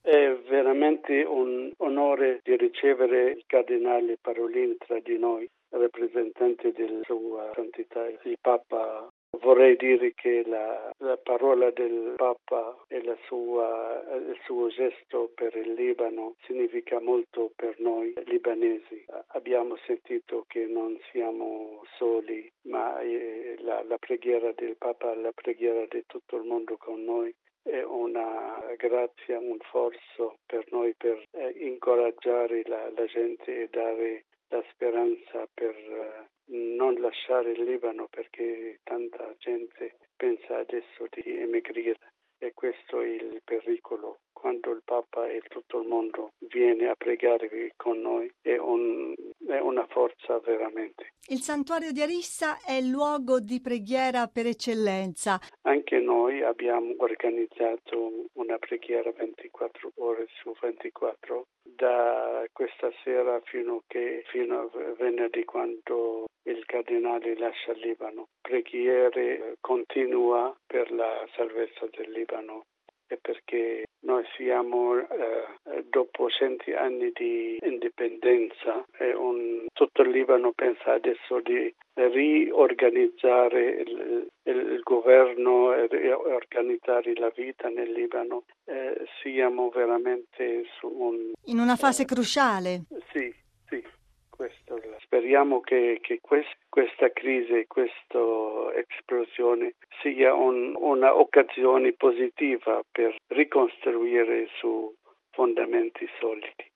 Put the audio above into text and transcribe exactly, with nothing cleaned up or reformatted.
È veramente un onore di ricevere il cardinale Parolin tra di noi, rappresentante della Sua Santità il Papa. Vorrei dire che la, la parola del Papa e la sua, il suo gesto per il Libano significa molto per noi libanesi. Abbiamo sentito che non siamo soli, ma eh, la, la preghiera del Papa, la preghiera di tutto il mondo con noi è una grazia, un forzo per noi per eh, incoraggiare la, la gente e dare la speranza per eh, non lasciare il Libano, perché tanta gente pensa adesso di emigrare e questo è il pericolo. Quando il Papa e tutto il mondo viene a pregare con noi è, un, è una forza veramente. Il santuario di Arissa è il luogo di preghiera per eccellenza. Anche noi abbiamo organizzato una preghiera ventiquattro ore su ventiquattro, da questa sera fino, che, fino a venerdì, quando il cardinale lascia il Libano. Preghiere continua per la salvezza del Libano e perché noi siamo, eh, dopo cento anni di indipendenza, e un, tutto il Libano pensa adesso di riorganizzare il, il, il governo e riorganizzare la vita nel Libano. Eh, siamo veramente su un... In una fase eh, cruciale. Sì, sì. Questo, speriamo che, che quest, questa crisi, questa esplosione sia un, una occasione positiva per ricostruire su fondamenti solidi.